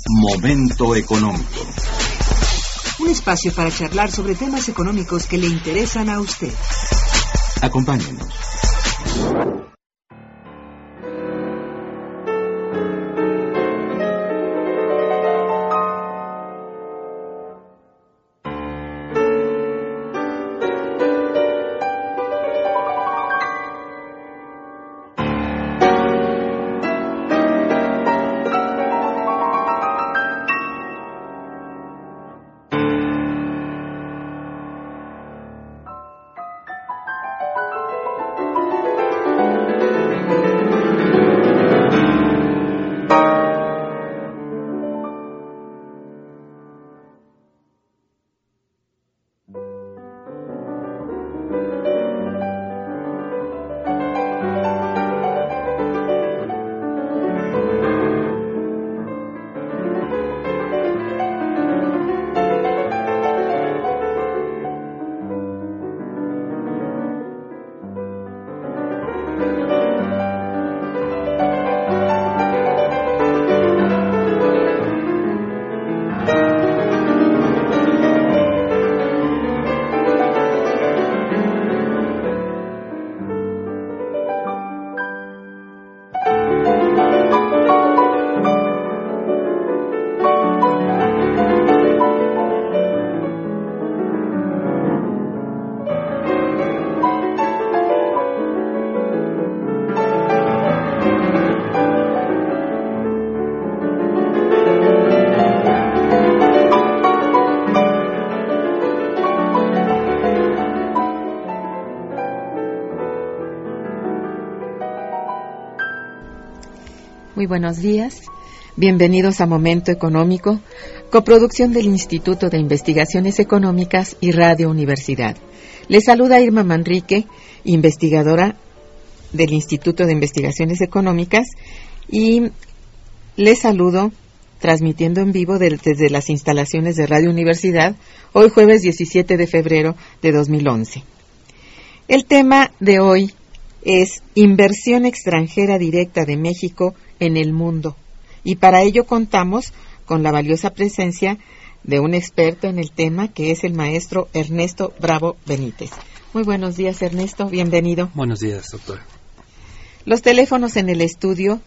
Momento económico. Un espacio para charlar sobre temas económicos que le interesan a usted. Acompáñenos. Muy buenos días, bienvenidos a Momento Económico, coproducción del Instituto de Investigaciones Económicas y Radio Universidad. Les saluda Irma Manrique, investigadora del Instituto de Investigaciones Económicas, y les saludo transmitiendo en vivo desde las instalaciones de Radio Universidad, hoy jueves 17 de febrero de 2011. El tema de hoy es inversión extranjera directa de México en el mundo, y para ello contamos con la valiosa presencia de un experto en el tema, que es el maestro Ernesto Bravo Benítez. Muy buenos días, Ernesto, bienvenido. Buenos días, doctora. Los teléfonos en el estudio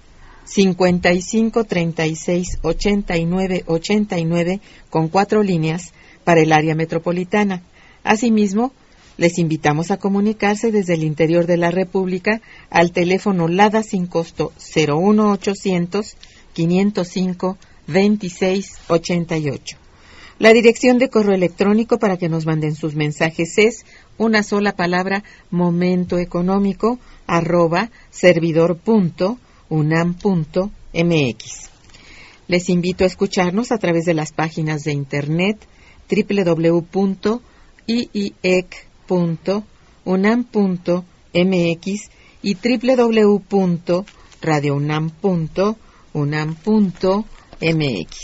55 36 89 89 con 4 líneas para el área metropolitana. Asimismo, les invitamos a comunicarse desde el interior de la República al teléfono LADA sin costo 01800 505 26 88. La dirección de correo electrónico para que nos manden sus mensajes es una sola palabra: momentoeconómico@servidor.unam.mx. Les invito a escucharnos a través de las páginas de internet www.iec.unam.mx y www.radiounam.unam.mx.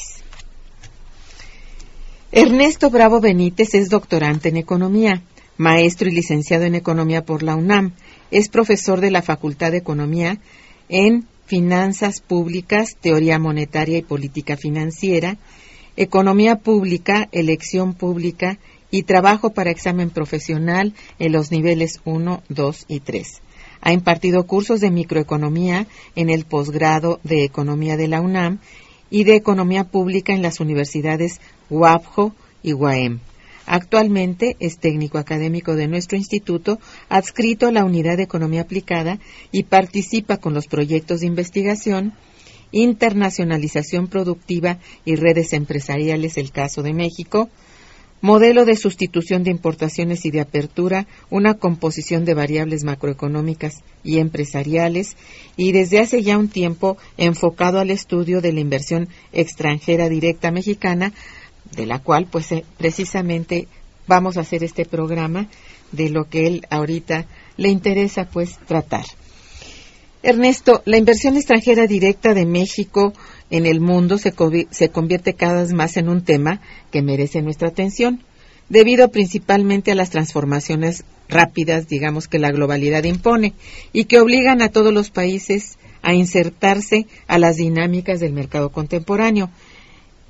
Ernesto Bravo Benítez es doctorante en Economía, maestro y licenciado en Economía por la UNAM. Es profesor de la Facultad de Economía en Finanzas Públicas, Teoría Monetaria y Política Financiera, Economía Pública, Elección Pública y Trabajo para Examen Profesional en los niveles 1, 2 y 3. Ha impartido cursos de microeconomía en el posgrado de Economía de la UNAM y de Economía Pública en las universidades UABJO y UAM. Actualmente es técnico académico de nuestro instituto, adscrito a la Unidad de Economía Aplicada, y participa con los proyectos de investigación, internacionalización productiva y redes empresariales, el caso de México, modelo de sustitución de importaciones y de apertura, una composición de variables macroeconómicas y empresariales, y desde hace ya un tiempo enfocado al estudio de la inversión extranjera directa mexicana, de la cual precisamente vamos a hacer este programa, de lo que él ahorita le interesa tratar. Ernesto, la inversión extranjera directa de México en el mundo se convierte cada vez más en un tema que merece nuestra atención, debido principalmente a las transformaciones rápidas, digamos, que la globalidad impone y que obligan a todos los países a insertarse a las dinámicas del mercado contemporáneo.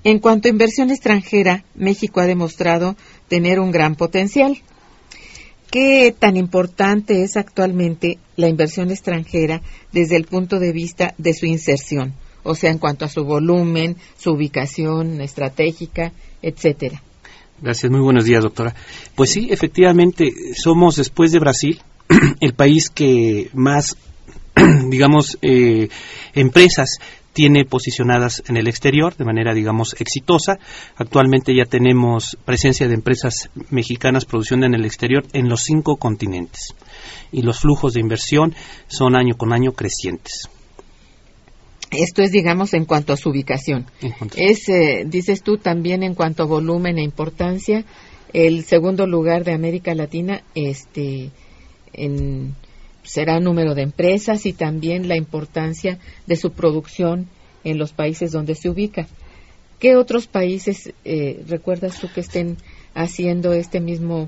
En cuanto a inversión extranjera, México ha demostrado tener un gran potencial. ¿Qué tan importante es actualmente la inversión extranjera desde el punto de vista de su inserción? O sea, en cuanto a su volumen, su ubicación estratégica, etcétera. Gracias, muy buenos días, doctora. Pues sí, efectivamente, somos, después de Brasil, el país que más, digamos, empresas tiene posicionadas en el exterior de manera, digamos, exitosa. Actualmente ya tenemos presencia de empresas mexicanas produciendo en el exterior en los 5 continentes. Y los flujos de inversión son año con año crecientes. Esto es, digamos, en cuanto a su ubicación. Dices tú, también en cuanto a volumen e importancia, el segundo lugar de América Latina será número de empresas y también la importancia de su producción en los países donde se ubica. ¿Qué otros países recuerdas tú que estén haciendo esta misma,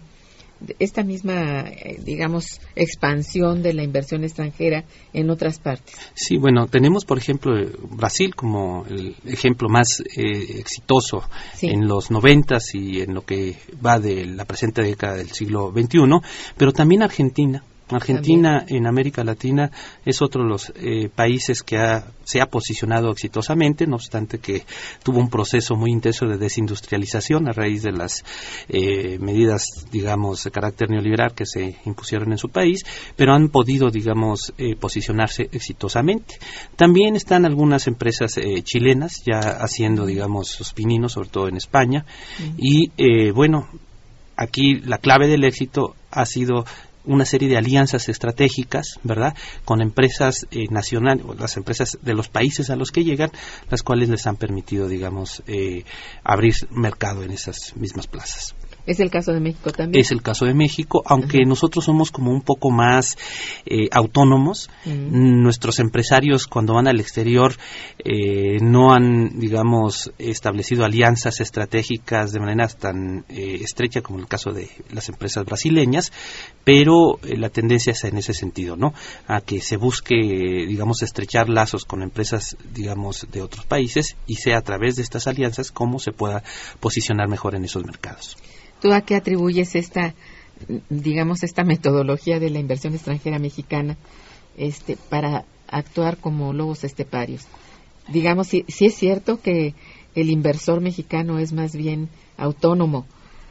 digamos, expansión de la inversión extranjera en otras partes? Sí, bueno, tenemos, por ejemplo, Brasil como el ejemplo más exitoso en los 90s y en lo que va de la presente década del siglo XXI, pero también Argentina. En América Latina es otro de los países que se ha posicionado exitosamente, no obstante que tuvo un proceso muy intenso de desindustrialización a raíz de las medidas, digamos, de carácter neoliberal que se impusieron en su país, pero han podido, digamos, posicionarse exitosamente. También están algunas empresas chilenas ya haciendo, digamos, sus pininos, sobre todo en España, y bueno, aquí la clave del éxito ha sido una serie de alianzas estratégicas, ¿verdad?, con empresas nacionales, las empresas de los países a los que llegan, las cuales les han permitido, digamos, abrir mercado en esas mismas plazas. ¿Es el caso de México también? Es el caso de México, aunque nosotros somos como un poco más autónomos. Nuestros empresarios, cuando van al exterior, no han, digamos, establecido alianzas estratégicas de manera tan estrecha como el caso de las empresas brasileñas, pero la tendencia es en ese sentido, ¿no?, a que se busque, digamos, estrechar lazos con empresas, digamos, de otros países, y sea a través de estas alianzas cómo se pueda posicionar mejor en esos mercados. ¿Tú a qué atribuyes esta metodología de la inversión extranjera mexicana para actuar como lobos esteparios? Digamos, si es cierto que el inversor mexicano es más bien autónomo,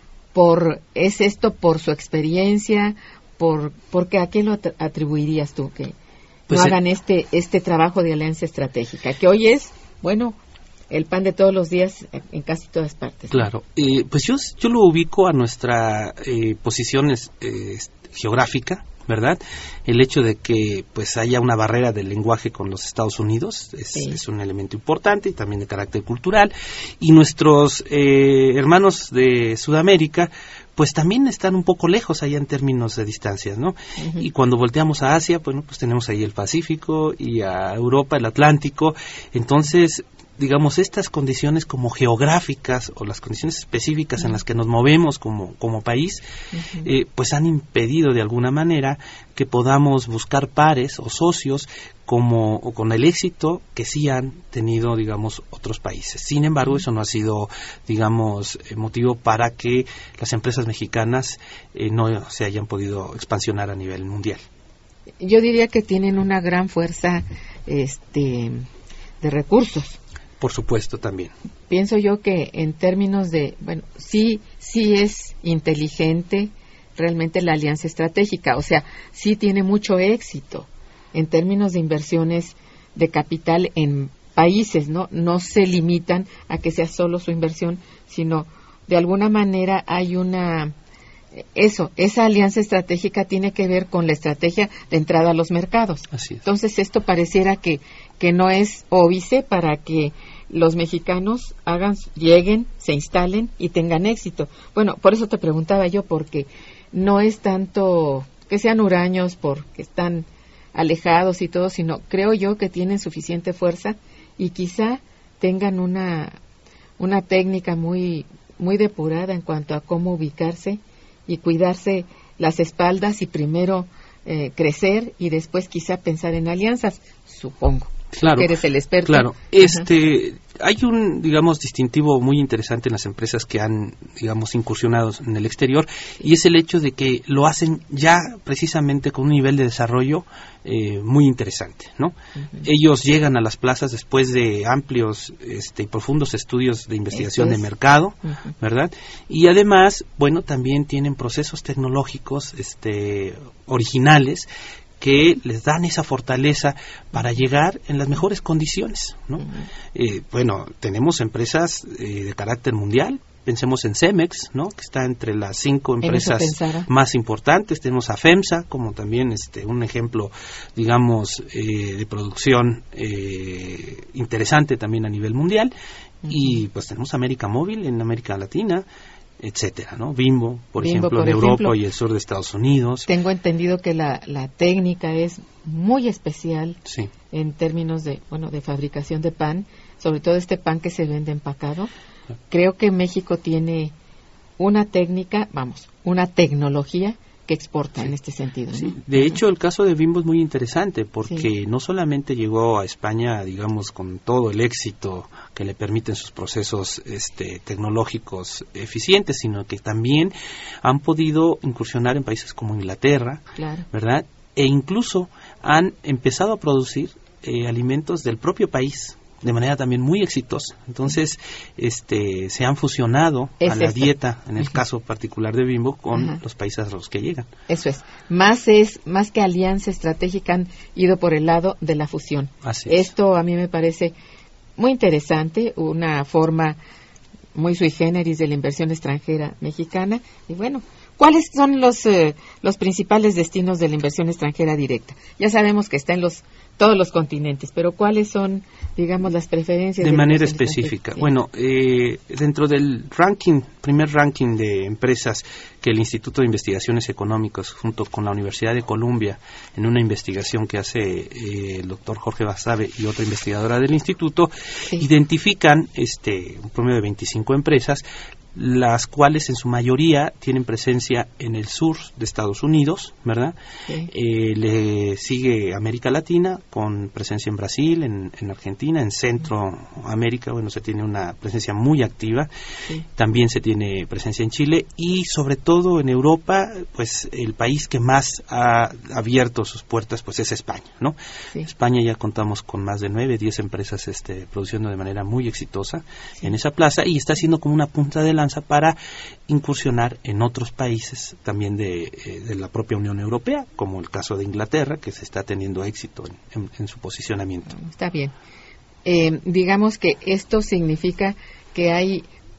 ¿es esto por su experiencia? Porque ¿a qué lo atribuirías tú que no hagan este trabajo de alianza estratégica? Que hoy es, bueno, el pan de todos los días en casi todas partes. Claro, pues yo lo ubico a nuestra posición geográfica, ¿verdad? El hecho de que pues haya una barrera del lenguaje con los Estados Unidos es un elemento importante, y también de carácter cultural, y nuestros hermanos de Sudamérica pues también están un poco lejos allá en términos de distancias, ¿no? Y cuando volteamos a Asia, bueno, pues tenemos ahí el Pacífico, y a Europa el Atlántico. Entonces, digamos, estas condiciones como geográficas o las condiciones específicas en las que nos movemos como país, pues han impedido de alguna manera que podamos buscar pares o socios o con el éxito que sí han tenido, digamos, otros países. Sin embargo, eso no ha sido, digamos, motivo para que las empresas mexicanas no se hayan podido expansionar a nivel mundial. Yo diría que tienen una gran fuerza de recursos. Por supuesto, también. Pienso yo que en términos de, bueno, sí es inteligente realmente la alianza estratégica, o sea, sí tiene mucho éxito en términos de inversiones de capital en países, no se limitan a que sea solo su inversión, sino de alguna manera hay esa alianza estratégica tiene que ver con la estrategia de entrada a los mercados. Así es. Entonces esto pareciera que no es óbice para que los mexicanos lleguen, se instalen y tengan éxito. Bueno, por eso te preguntaba yo, porque no es tanto que sean huraños porque están alejados y todo, sino creo yo que tienen suficiente fuerza y quizá tengan una técnica muy, muy depurada en cuanto a cómo ubicarse y cuidarse las espaldas y primero crecer y después quizá pensar en alianzas, supongo. Claro, eres el experto. Claro, hay un, digamos, distintivo muy interesante en las empresas que han, digamos, incursionado en el exterior, y es el hecho de que lo hacen ya precisamente con un nivel de desarrollo muy interesante, ¿no? Uh-huh. Ellos llegan a las plazas después de amplios y profundos estudios de investigación de mercado, uh-huh, ¿verdad? Y además, bueno, también tienen procesos tecnológicos originales que les dan esa fortaleza para llegar en las mejores condiciones, ¿no? Uh-huh. Bueno, tenemos empresas de carácter mundial. Pensemos en Cemex, ¿no? Que está entre las 5 empresas más importantes. Tenemos a FEMSA como también un ejemplo, digamos, de producción interesante también a nivel mundial. Uh-huh. Y pues tenemos América Móvil en América Latina, etcétera, ¿no? Bimbo, por ejemplo, en Europa y el sur de Estados Unidos. Tengo entendido que la técnica es muy especial, sí, en términos de fabricación de pan, sobre todo este pan que se vende empacado. Creo que México tiene una técnica, una tecnología que exporta, sí, en este sentido, ¿no? Sí. De hecho, el caso de Bimbo es muy interesante porque sí, no solamente llegó a España, digamos, con todo el éxito que le permiten sus procesos tecnológicos eficientes, sino que también han podido incursionar en países como Inglaterra, claro, ¿verdad? E incluso han empezado a producir alimentos del propio país de manera también muy exitosa. Entonces, se han fusionado a la dieta, en el caso particular de Bimbo, con los países a los que llegan. Eso es más que alianza estratégica, han ido por el lado de la fusión. Así es. Esto a mí me parece muy interesante, una forma muy sui generis de la inversión extranjera mexicana. Y bueno, ¿cuáles son los principales destinos de la inversión extranjera directa? Ya sabemos que está en todos los continentes, pero ¿cuáles son, digamos, las preferencias? De manera específica. Sí. Bueno, dentro del primer ranking de empresas que el Instituto de Investigaciones Económicas, junto con la Universidad de Columbia, en una investigación que hace el doctor Jorge Basabe y otra investigadora del instituto, sí, identifican un promedio de 25 empresas, las cuales en su mayoría tienen presencia en el sur de Estados Unidos, ¿verdad? Sí. Le sigue América Latina, con presencia en Brasil, en Argentina, en Centroamérica, bueno, se tiene una presencia muy activa, sí, también se tiene presencia en Chile, y sobre todo en Europa, pues el país que más ha abierto sus puertas, pues es España, ¿no? Sí. España ya contamos con más de 9-10 empresas produciendo de manera muy exitosa, sí, en esa plaza, y está siendo como una punta de lanza para incursionar en otros países también de la propia Unión Europea, como el caso de Inglaterra, que se está teniendo éxito en su posicionamiento. Está bien. Digamos que esto significa que hay,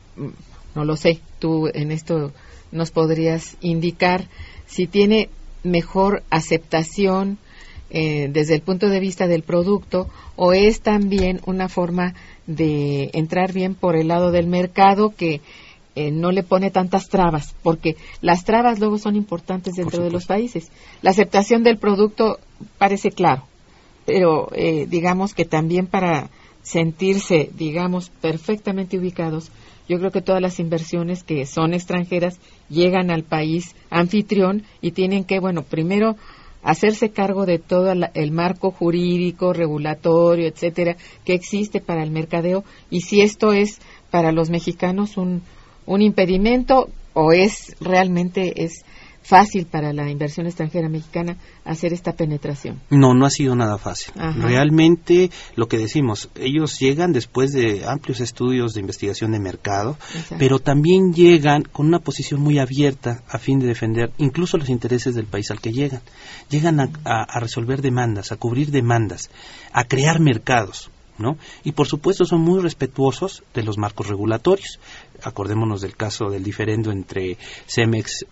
no lo sé, tú en esto nos podrías indicar si tiene mejor aceptación desde el punto de vista del producto, o es también una forma de entrar bien por el lado del mercado que no le pone tantas trabas, porque las trabas luego son importantes dentro de los países. La aceptación del producto parece claro, pero digamos que también para sentirse, digamos, perfectamente ubicados, yo creo que todas las inversiones que son extranjeras llegan al país anfitrión y tienen que, primero hacerse cargo de todo el marco jurídico, regulatorio, etcétera, que existe para el mercadeo, y si esto es para los mexicanos un impedimento, o realmente es fácil para la inversión extranjera mexicana hacer esta penetración. No ha sido nada fácil. Ajá. Realmente, lo que decimos, ellos llegan después de amplios estudios de investigación de mercado, exacto, pero también llegan con una posición muy abierta a fin de defender incluso los intereses del país al que llegan. Llegan a resolver demandas, a cubrir demandas, a crear mercados, ¿no? Y por supuesto son muy respetuosos de los marcos regulatorios. Acordémonos del caso del diferendo entre Cemex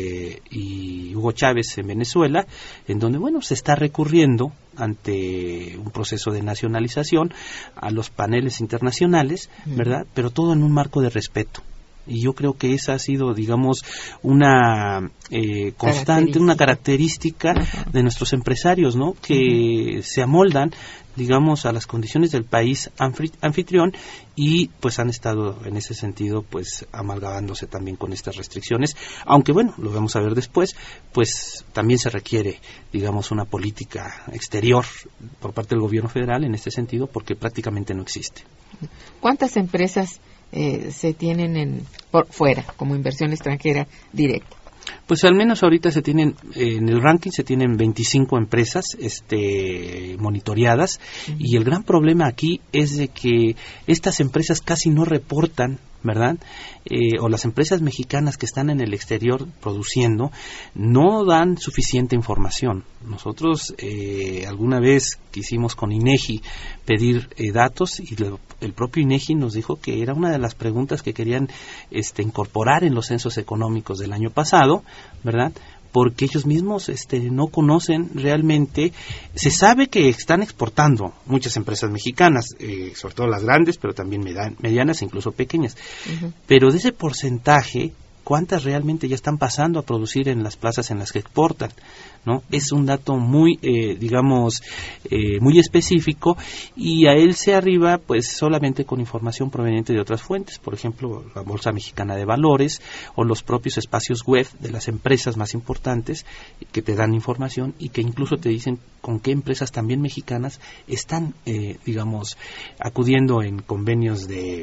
y Hugo Chávez en Venezuela, en donde se está recurriendo ante un proceso de nacionalización a los paneles internacionales, ¿verdad? Pero todo en un marco de respeto. Y yo creo que esa ha sido, digamos, una constante, una característica de nuestros empresarios, ¿no? Que se amoldan, digamos, a las condiciones del país anfitrión y pues han estado en ese sentido pues amalgamándose también con estas restricciones, aunque bueno, lo vamos a ver después, pues también se requiere, digamos, una política exterior por parte del gobierno federal en este sentido, porque prácticamente no existe. ¿Cuántas empresas se tienen por fuera como inversión extranjera directa? Pues al menos ahorita se tienen, en el ranking se tienen 25 empresas monitoreadas, y el gran problema aquí es de que estas empresas casi no reportan, ¿verdad? O las empresas mexicanas que están en el exterior produciendo no dan suficiente información. Nosotros alguna vez quisimos con INEGI pedir datos, y el propio INEGI nos dijo que era una de las preguntas que querían incorporar en los censos económicos del año pasado, ¿verdad? Porque ellos mismos no conocen realmente. Se sabe que están exportando muchas empresas mexicanas, sobre todo las grandes, pero también medianas e incluso pequeñas. Uh-huh. Pero de ese porcentaje, ¿cuántas realmente ya están pasando a producir en las plazas en las que exportan? ¿No? Es un dato muy, muy específico, y a él se arriba pues solamente con información proveniente de otras fuentes, por ejemplo la Bolsa Mexicana de Valores o los propios espacios web de las empresas más importantes que te dan información y que incluso te dicen con qué empresas también mexicanas están, acudiendo en convenios de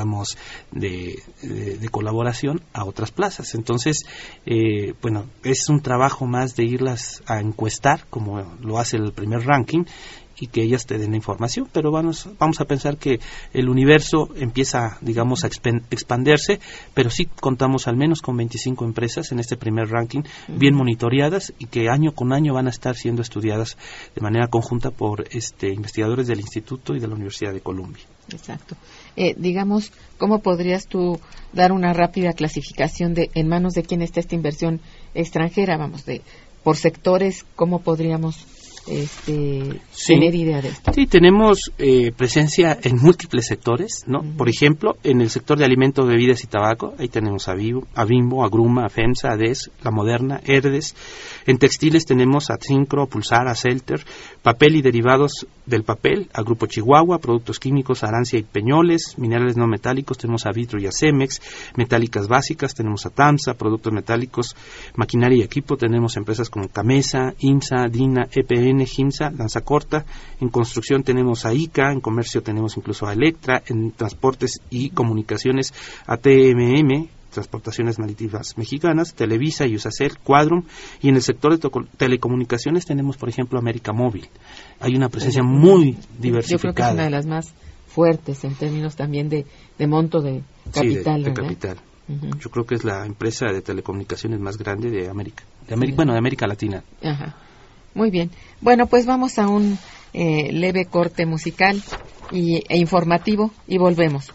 colaboración a otras plazas. Entonces, es un trabajo más de irlas a encuestar, como lo hace el primer ranking, y que ellas te den la información, pero vamos a pensar que el universo empieza, digamos, a expandirse, pero sí contamos al menos con 25 empresas en este primer ranking, bien monitoreadas, y que año con año van a estar siendo estudiadas de manera conjunta por investigadores del Instituto y de la Universidad de Columbia. Exacto. ¿Cómo podrías tú dar una rápida clasificación de en manos de quién está esta inversión extranjera? Por sectores, ¿cómo podríamos tener idea de esto? Sí, tenemos presencia en múltiples sectores, ¿no? Uh-huh. Por ejemplo, en el sector de alimentos, bebidas y tabaco, ahí tenemos a Bimbo, a Gruma, a FEMSA, a DES, La Moderna, Herdes. En textiles tenemos a Zincro, a Pulsar, a Celter. Papel y derivados del papel, a Grupo Chihuahua. Productos químicos, a Arancia y Peñoles. Minerales no metálicos, tenemos a Vitro y a Cemex. Metálicas básicas, tenemos a TAMSA. Productos metálicos, maquinaria y equipo, tenemos empresas como Camesa, IMSA, DINA, EPN, GIMSA, Lanzacorta. En construcción tenemos a ICA, en comercio tenemos incluso a Electra, en transportes y comunicaciones a TMM, Transportaciones Marítimas Mexicanas, Televisa y Usacell, Quadrum, y en el sector de telecomunicaciones tenemos, por ejemplo, América Móvil. Hay una presencia muy diversificada. Yo creo que es una de las más fuertes en términos también de monto de capital. Sí, de capital. Uh-huh. Yo creo que es la empresa de telecomunicaciones más grande de América. De América Latina. Ajá. Muy bien. Bueno, pues vamos a un leve corte musical e informativo y volvemos.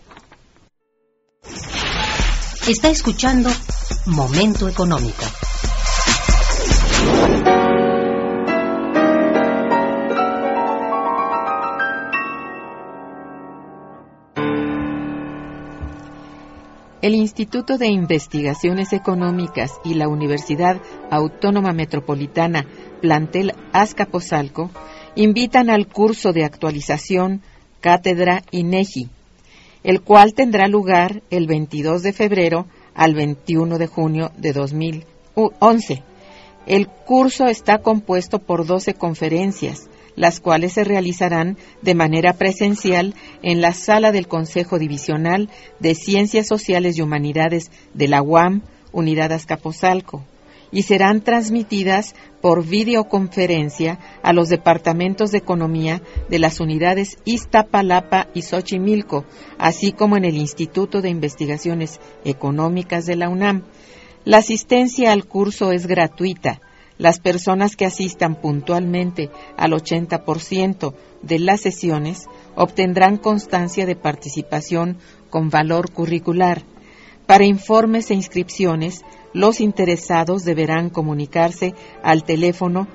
Está escuchando Momento Económico. El Instituto de Investigaciones Económicas y la Universidad Autónoma Metropolitana, plantel Azcapotzalco, invitan al curso de actualización Cátedra INEGI, el cual tendrá lugar el 22 de febrero al 21 de junio de 2011. El curso está compuesto por 12 conferencias, las cuales se realizarán de manera presencial en la sala del Consejo Divisional de Ciencias Sociales y Humanidades de la UAM, Unidad Azcapotzalco, y serán transmitidas por videoconferencia a los departamentos de economía de las unidades Iztapalapa y Xochimilco, así como en el Instituto de Investigaciones Económicas de la UNAM. La asistencia al curso es gratuita. Las personas que asistan puntualmente al 80% de las sesiones obtendrán constancia de participación con valor curricular. Para informes e inscripciones, los interesados deberán comunicarse al teléfono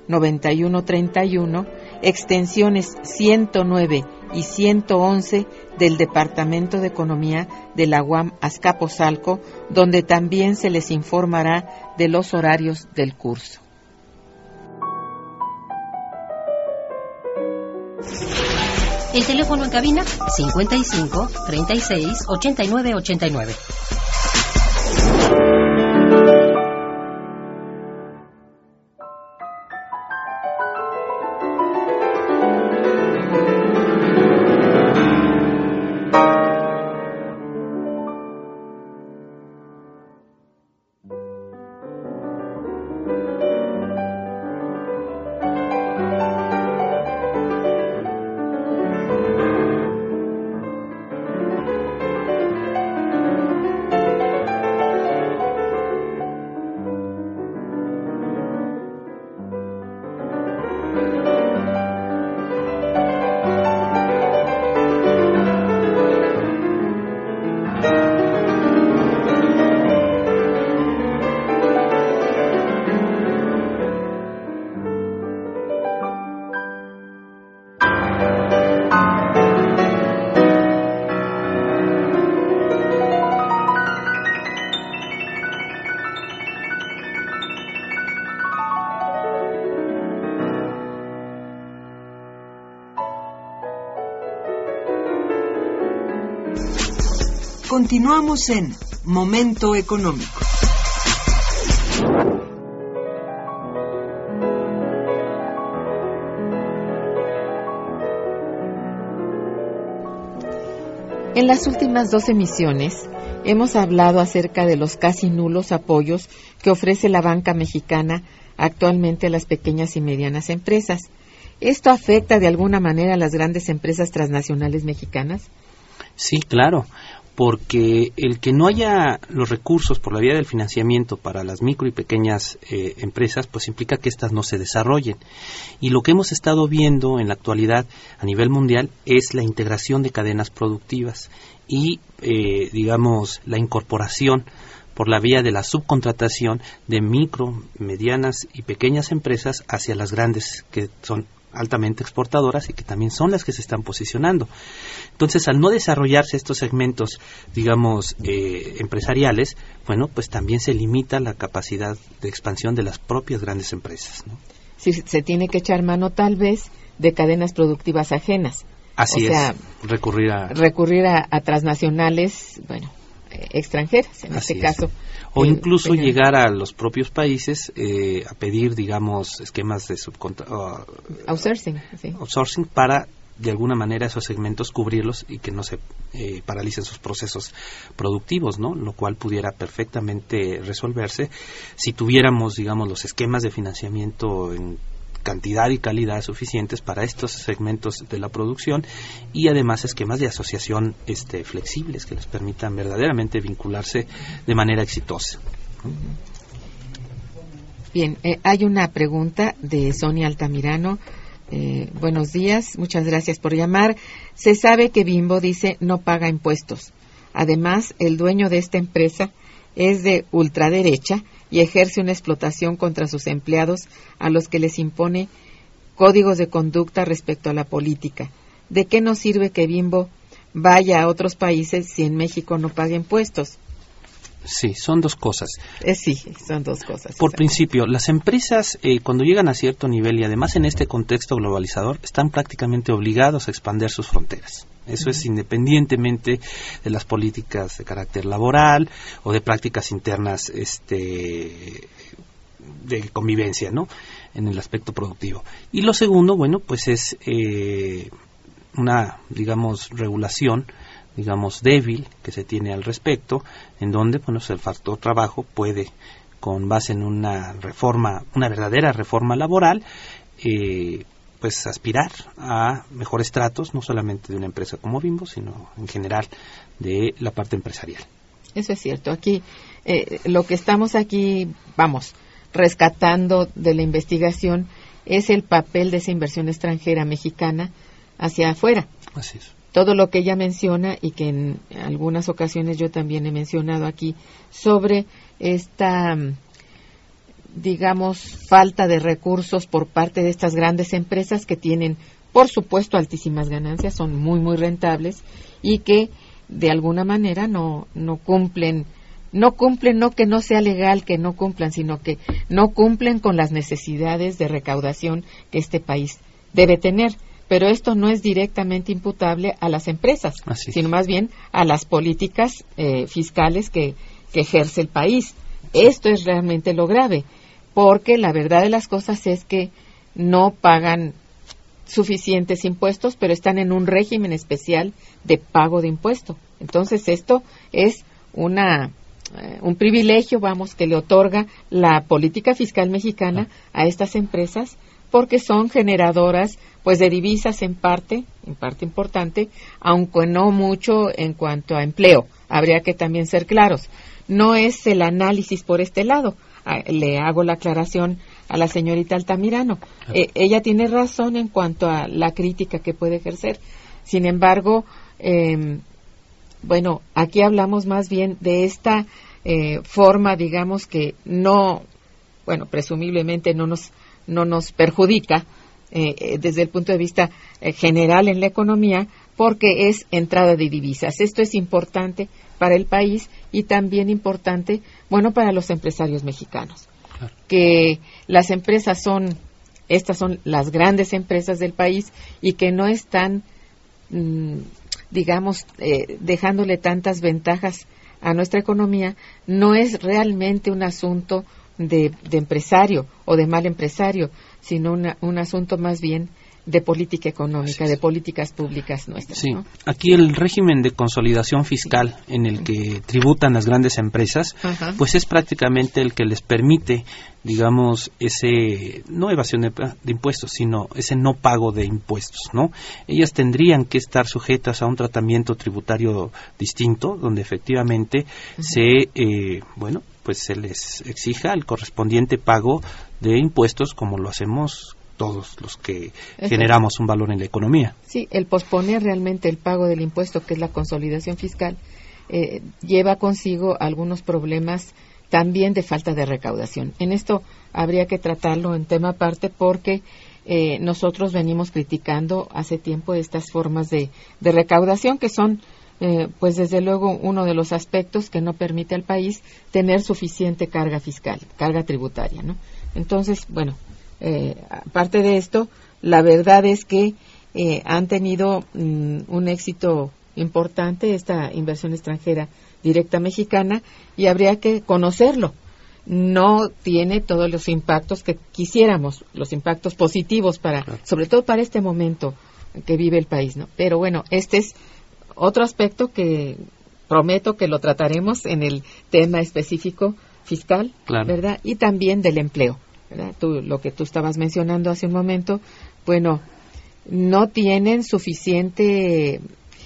5318-9131, extensiones 109 y 111 del Departamento de Economía de la UAM Azcapotzalco, donde también se les informará de los horarios del curso. El teléfono en cabina 55 36 89 89. Continuamos en Momento Económico. En las últimas 2 emisiones hemos hablado acerca de los casi nulos apoyos que ofrece la banca mexicana actualmente a las pequeñas y medianas empresas. ¿Esto afecta de alguna manera a las grandes empresas transnacionales mexicanas? Sí, claro, porque el que no haya los recursos por la vía del financiamiento para las micro y pequeñas empresas, pues implica que éstas no se desarrollen. Y lo que hemos estado viendo en la actualidad a nivel mundial es la integración de cadenas productivas y, digamos, la incorporación por la vía de la subcontratación de micro, medianas y pequeñas empresas hacia las grandes, que son altamente exportadoras y que también son las que se están posicionando. Entonces, al no desarrollarse estos segmentos, digamos, empresariales, bueno, pues también se limita la capacidad de expansión de las propias grandes empresas, ¿no? Sí, se tiene que echar mano tal vez de cadenas productivas ajenas. Así o sea, es, recurrir a transnacionales, bueno, extranjeras, en Así este caso. O incluso llegar a los propios países a pedir, digamos, esquemas de outsourcing para, de alguna manera, esos segmentos cubrirlos y que no se paralicen sus procesos productivos, ¿no? Lo cual pudiera perfectamente resolverse si tuviéramos, digamos, los esquemas de financiamiento en cantidad y calidad suficientes para estos segmentos de la producción y además esquemas de asociación flexibles que les permitan verdaderamente vincularse de manera exitosa. Bien, hay una pregunta de Sonia Altamirano. Buenos días, muchas gracias por llamar. Se sabe que Bimbo dice no paga impuestos. Además, el dueño de esta empresa es de ultraderecha y ejerce una explotación contra sus empleados a los que les impone códigos de conducta respecto a la política. ¿De qué nos sirve que Bimbo vaya a otros países si en México no paga impuestos? Sí, son dos cosas. Sí, son dos cosas. Por principio, las empresas cuando llegan a cierto nivel y además en este contexto globalizador están prácticamente obligados a expandir sus fronteras. Eso es independientemente de las políticas de carácter laboral o de prácticas internas de convivencia, ¿no? En el aspecto productivo. Y lo segundo, bueno, pues es una, digamos, regulación, digamos, débil que se tiene al respecto, en donde, bueno, el factor trabajo puede, con base en una reforma, una verdadera reforma laboral, pues aspirar a mejores tratos, no solamente de una empresa como Bimbo, sino en general de la parte empresarial. Eso es cierto. Aquí, lo que estamos aquí, rescatando de la investigación es el papel de esa inversión extranjera mexicana hacia afuera. Así es. Todo lo que ella menciona y que en algunas ocasiones yo también he mencionado aquí sobre esta, digamos, falta de recursos por parte de estas grandes empresas que tienen por supuesto altísimas ganancias, son muy muy rentables y que de alguna manera no cumplen, no que no sea legal que no cumplan, sino que no cumplen con las necesidades de recaudación que este país debe tener. Pero esto no es directamente imputable a las empresas, sino más bien a las políticas fiscales que ejerce el país. Esto es realmente lo grave, porque la verdad de las cosas es que no pagan suficientes impuestos, pero están en un régimen especial de pago de impuestos. Entonces esto es un privilegio, que le otorga la política fiscal mexicana a estas empresas, porque son generadoras pues de divisas en parte importante, aunque no mucho en cuanto a empleo. Habría que también ser claros. No es el análisis por este lado. Le hago la aclaración a la señorita Altamirano. Ella tiene razón en cuanto a la crítica que puede ejercer. Sin embargo, aquí hablamos más bien de esta forma, digamos, que presumiblemente no nos perjudica desde el punto de vista general en la economía, porque es entrada de divisas. Esto es importante para el país y también importante, para los empresarios mexicanos. Claro. Que las empresas estas son las grandes empresas del país y que no están, dejándole tantas ventajas a nuestra economía. No es realmente un asunto de empresario o de mal empresario, sino un asunto más bien de política económica, de políticas públicas nuestras. Sí, ¿no? Aquí el régimen de consolidación fiscal en el que tributan las grandes empresas, pues es prácticamente el que les permite, digamos, no evasión de impuestos, sino ese no pago de impuestos, ¿no? Ellas tendrían que estar sujetas a un tratamiento tributario distinto, donde efectivamente se les exija el correspondiente pago de impuestos, como lo hacemos todos los que generamos un valor en la economía. Sí, el posponer realmente el pago del impuesto, que es la consolidación fiscal, lleva consigo algunos problemas también de falta de recaudación. En esto habría que tratarlo en tema aparte, porque nosotros venimos criticando hace tiempo estas formas de recaudación que son desde luego uno de los aspectos que no permite al país tener suficiente carga fiscal, carga tributaria, ¿no? Entonces, aparte de esto, la verdad es que han tenido un éxito importante esta inversión extranjera directa mexicana, y habría que conocerlo. No tiene todos los impactos que quisiéramos, los impactos positivos sobre todo para este momento que vive el país, ¿no? Pero este es otro aspecto que prometo que lo trataremos en el tema específico fiscal, ¿verdad? Y también del empleo, ¿verdad? Lo que tú estabas mencionando hace un momento, no tienen suficiente,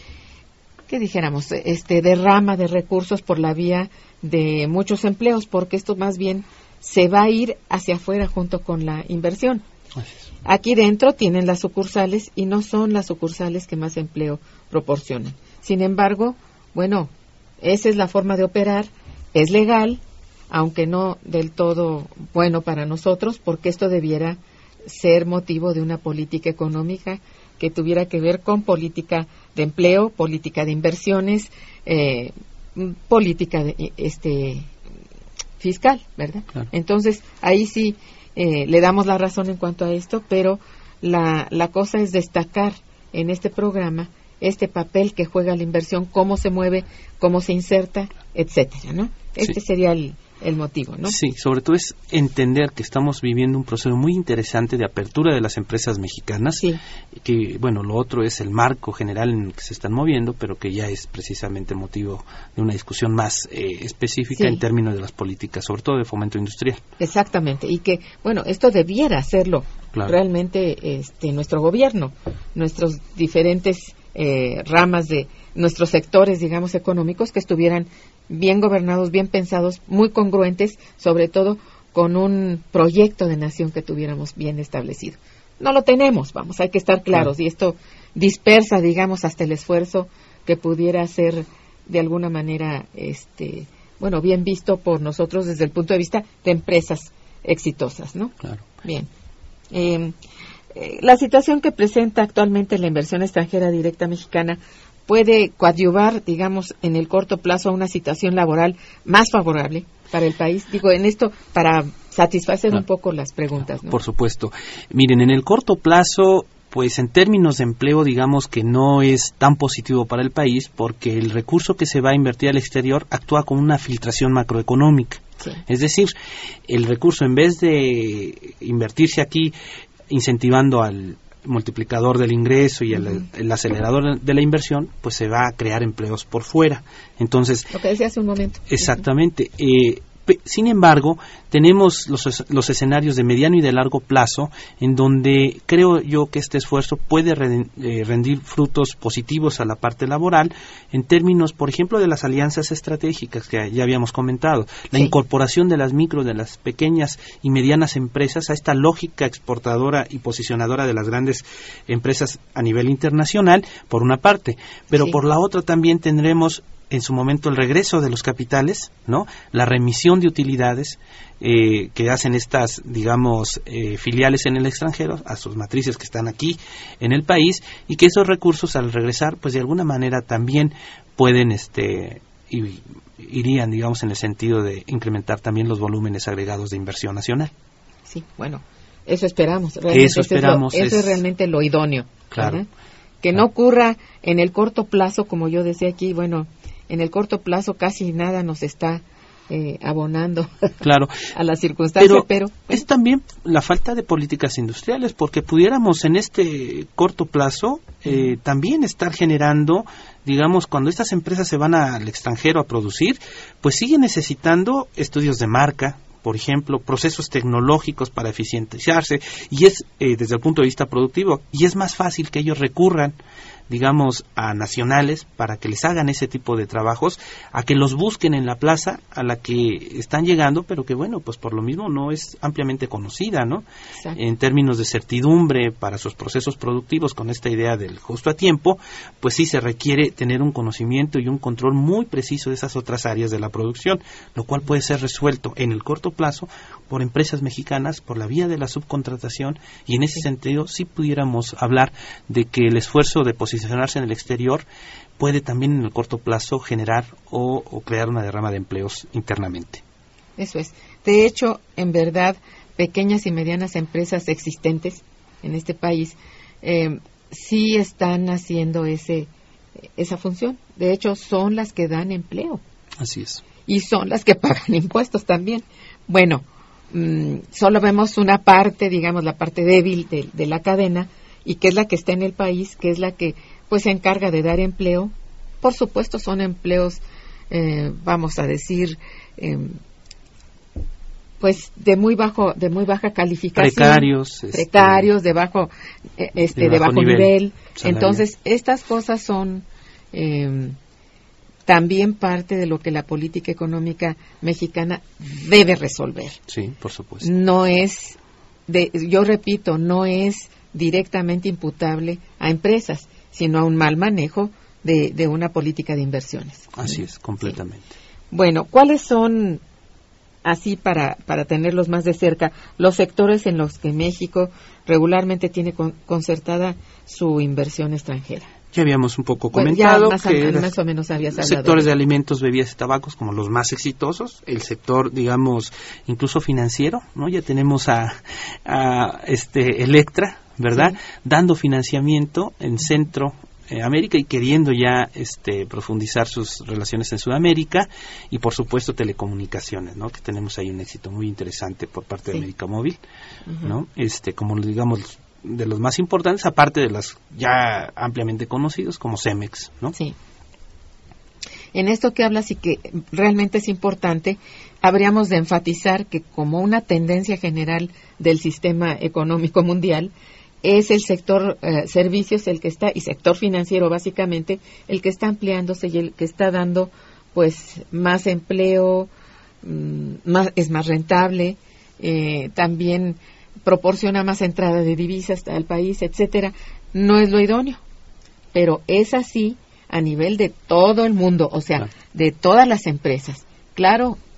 derrama de recursos por la vía de muchos empleos, porque esto más bien se va a ir hacia afuera junto con la inversión. Aquí dentro tienen las sucursales y no son las sucursales que más empleo proporcionan. Sin embargo, esa es la forma de operar, es legal, aunque no del todo bueno para nosotros, porque esto debiera ser motivo de una política económica que tuviera que ver con política de empleo, política de inversiones, política fiscal, ¿verdad? Claro. Entonces, ahí sí le damos la razón en cuanto a esto, pero la cosa es destacar en este programa este papel que juega la inversión, cómo se mueve, cómo se inserta, etcétera, ¿no? Este sería el motivo, ¿no? Sí, sobre todo es entender que estamos viviendo un proceso muy interesante de apertura de las empresas mexicanas, que, lo otro es el marco general en el que se están moviendo, pero que ya es precisamente motivo de una discusión más específica en términos de las políticas, sobre todo de fomento industrial. Exactamente, y que, esto debiera hacerlo realmente nuestro gobierno, nuestros diferentes ramas de nuestros sectores, digamos, económicos, que estuvieran bien gobernados, bien pensados, muy congruentes, sobre todo con un proyecto de nación que tuviéramos bien establecido. No lo tenemos, hay que estar claros, y esto dispersa, digamos, hasta el esfuerzo que pudiera ser de alguna manera, bien visto por nosotros desde el punto de vista de empresas exitosas, ¿no? Claro. Bien. la situación que presenta actualmente la inversión extranjera directa mexicana puede coadyuvar, digamos, en el corto plazo a una situación laboral más favorable para el país? Digo, en esto, para satisfacer un poco las preguntas, ¿no? Por supuesto. Miren, en el corto plazo, pues en términos de empleo, digamos que no es tan positivo para el país, porque el recurso que se va a invertir al exterior actúa como una filtración macroeconómica. Sí. Es decir, el recurso, en vez de invertirse aquí incentivando al multiplicador del ingreso y el acelerador de la inversión, pues se va a crear empleos por fuera. Entonces, lo que decía hace un momento. Exactamente. Sin embargo, tenemos los escenarios de mediano y de largo plazo, en donde creo yo que este esfuerzo puede rendir frutos positivos a la parte laboral, en términos, por ejemplo, de las alianzas estratégicas que ya habíamos comentado, la incorporación de las de las pequeñas y medianas empresas a esta lógica exportadora y posicionadora de las grandes empresas a nivel internacional, por una parte, pero por la otra también tendremos en su momento el regreso de los capitales, ¿no? La remisión de utilidades que hacen estas, digamos, filiales en el extranjero a sus matrices que están aquí en el país, y que esos recursos al regresar, pues de alguna manera también pueden irían, digamos, en el sentido de incrementar también los volúmenes agregados de inversión nacional. Sí, bueno, eso esperamos. Realmente eso esperamos. Eso es realmente lo idóneo. Claro. ¿Verdad? Que no ocurra en el corto plazo, como yo decía aquí, bueno, en el corto plazo casi nada nos está abonando a la circunstancia, pero es también la falta de políticas industriales, porque pudiéramos en este corto plazo también estar generando, digamos, cuando estas empresas se van al extranjero a producir, pues siguen necesitando estudios de marca, por ejemplo, procesos tecnológicos para eficientizarse, y es desde el punto de vista productivo, y es más fácil que ellos recurran, digamos, a nacionales para que les hagan ese tipo de trabajos, a que los busquen en la plaza a la que están llegando, pero que, bueno, pues por lo mismo no es ampliamente conocida, ¿no? Exacto. En términos de certidumbre para sus procesos productivos, con esta idea del justo a tiempo, pues sí se requiere tener un conocimiento y un control muy preciso de esas otras áreas de la producción, lo cual puede ser resuelto en el corto plazo por empresas mexicanas, por la vía de la subcontratación, y en ese sentido sí pudiéramos hablar de que el esfuerzo de posicionarse en el exterior puede también en el corto plazo generar o crear una derrama de empleos internamente. Eso es. De hecho, en verdad, pequeñas y medianas empresas existentes en este país sí están haciendo esa función. De hecho, son las que dan empleo. Así es. Y son las que pagan impuestos también. Bueno, solo vemos una parte, digamos, la parte débil de la cadena, y que es la que está en el país, que es la que pues se encarga de dar empleo. Por supuesto son empleos, vamos a decir, pues de muy baja calificación, precarios, de bajo nivel. Entonces estas cosas son también parte de lo que la política económica mexicana debe resolver. Sí, por supuesto. No es yo repito, no es directamente imputable a empresas, sino a un mal manejo de una política de inversiones. Así es, completamente. Sí. Bueno, ¿cuáles son, así para tenerlos más de cerca, los sectores en los que México regularmente tiene concertada su inversión extranjera? Ya habíamos un poco comentado que más o menos habías hablado. Sectores de alimentos, bebidas y tabacos como los más exitosos, el sector, digamos, incluso financiero, ¿no? Ya tenemos a Electra, ¿verdad? Sí. Dando financiamiento en Centroamérica y queriendo ya profundizar sus relaciones en Sudamérica, y por supuesto telecomunicaciones, ¿no? Que tenemos ahí un éxito muy interesante por parte de América Móvil, ¿no? Como digamos de los más importantes, aparte de los ya ampliamente conocidos como Cemex, ¿no? Sí. En esto que hablas y que realmente es importante, habríamos de enfatizar que como una tendencia general del sistema económico mundial, es el sector servicios el que está, y sector financiero básicamente, el que está ampliándose y el que está dando pues más empleo, es más rentable, también proporciona más entrada de divisas al país, etcétera. No es lo idóneo, pero es así a nivel de todo el mundo, o sea, de todas las empresas. Claro,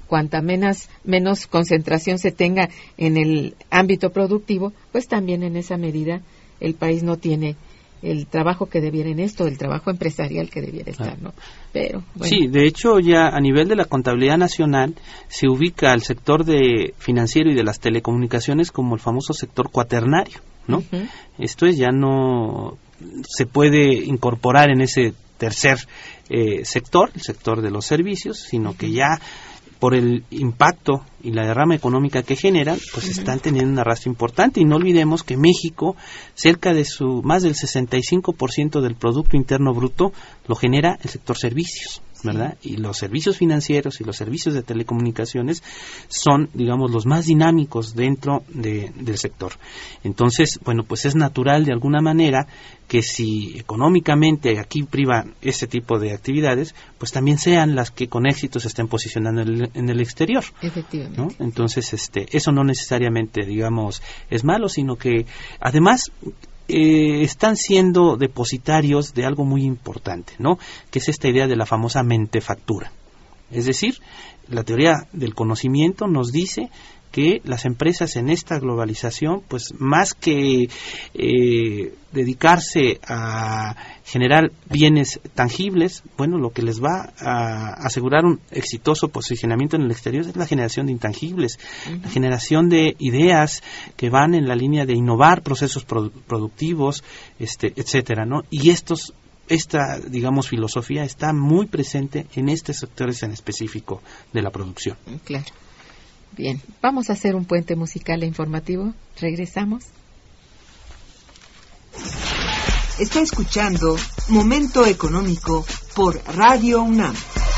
cuanta menos concentración se tenga en el ámbito productivo, pues también en esa medida el país no tiene el trabajo que debiera en esto, el trabajo empresarial que debiera estar, ¿no? Pero bueno. Sí, de hecho ya a nivel de la contabilidad nacional se ubica el sector de financiero y de las telecomunicaciones como el famoso sector cuaternario, ¿no? Uh-huh. Esto es, ya no se puede incorporar en ese tercer sector, el sector de los servicios, sino que ya por el impacto y la derrama económica que generan, pues están teniendo un arrastre importante. Y no olvidemos que México, cerca de más del 65% del Producto Interno Bruto lo genera el sector servicios, ¿verdad? Y los servicios financieros y los servicios de telecomunicaciones son, digamos, los más dinámicos dentro del sector. Entonces, bueno, pues es natural de alguna manera que si económicamente aquí privan ese tipo de actividades, pues también sean las que con éxito se estén posicionando en el exterior. Efectivamente. ¿No? Entonces, eso no necesariamente, digamos, es malo, sino que además están siendo depositarios de algo muy importante, ¿no? Que es esta idea de la famosa mentefactura. Es decir, la teoría del conocimiento nos dice que las empresas en esta globalización, pues más que dedicarse a generar bienes tangibles, bueno, lo que les va a asegurar un exitoso posicionamiento en el exterior es la generación de intangibles, la generación de ideas que van en la línea de innovar procesos productivos, etcétera, ¿no? Y esta, digamos, filosofía está muy presente en estos sectores en específico de la producción. Claro. Bien, vamos a hacer un puente musical e informativo. Regresamos. Está escuchando Momento Económico por Radio UNAM.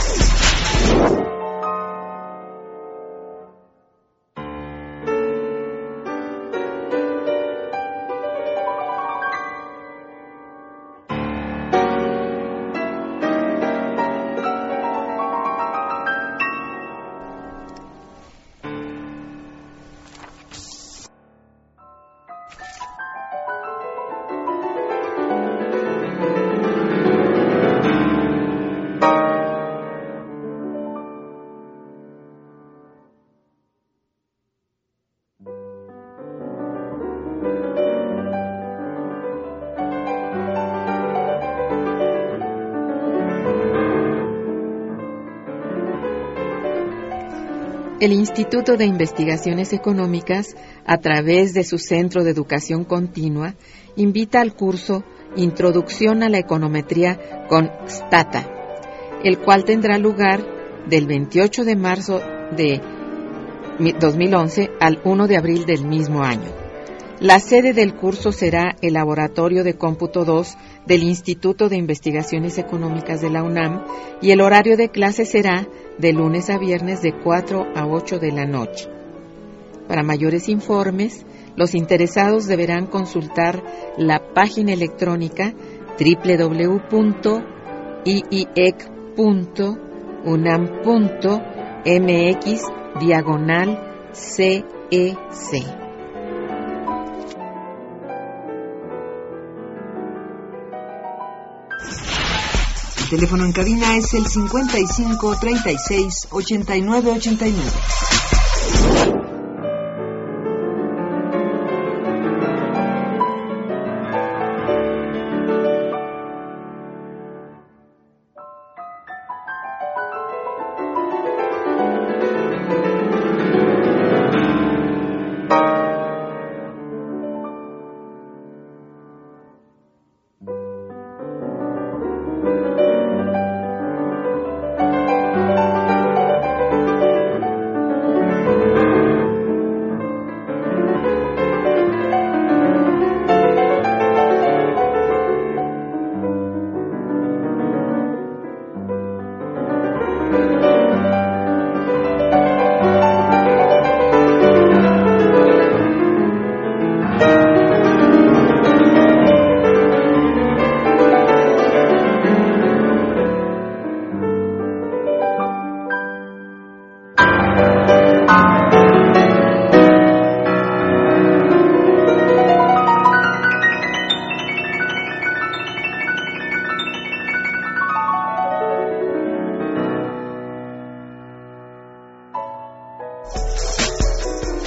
El Instituto de Investigaciones Económicas, a través de su Centro de Educación Continua, invita al curso Introducción a la Econometría con Stata, el cual tendrá lugar del 28 de marzo de 2011 al 1 de abril del mismo año. La sede del curso será el Laboratorio de Cómputo 2 del Instituto de Investigaciones Económicas de la UNAM y el horario de clase será de lunes a viernes de 4 a 8 de la noche. Para mayores informes, los interesados deberán consultar la página electrónica www.iec.unam.mx/CEC. El teléfono en cabina es el 55 36 89 89.